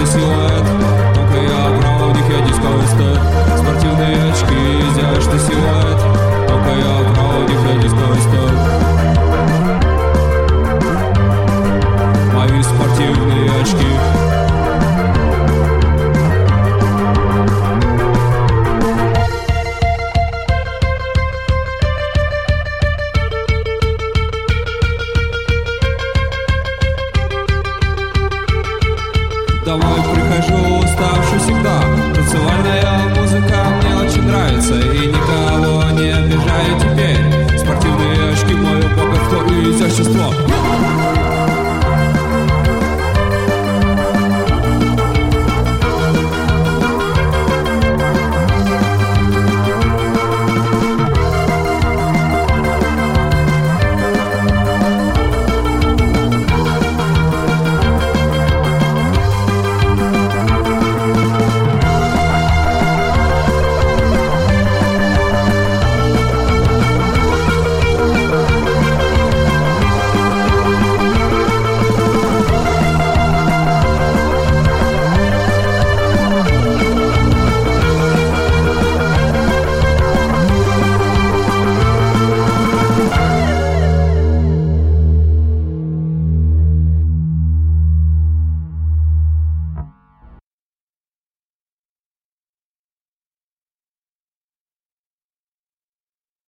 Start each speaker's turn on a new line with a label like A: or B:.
A: силуэт. Ну-ка я прав, у них я дисковый степ. Спортивные очки, изящный силуэт. Ну-ка я прав, у них я дисковый степ. Мои спортивные очки. Домой прихожу уставший всегда. Танцевальная музыка мне очень нравится. И никого не обижаю теперь. Спортивные очки, мое богатство и изящество.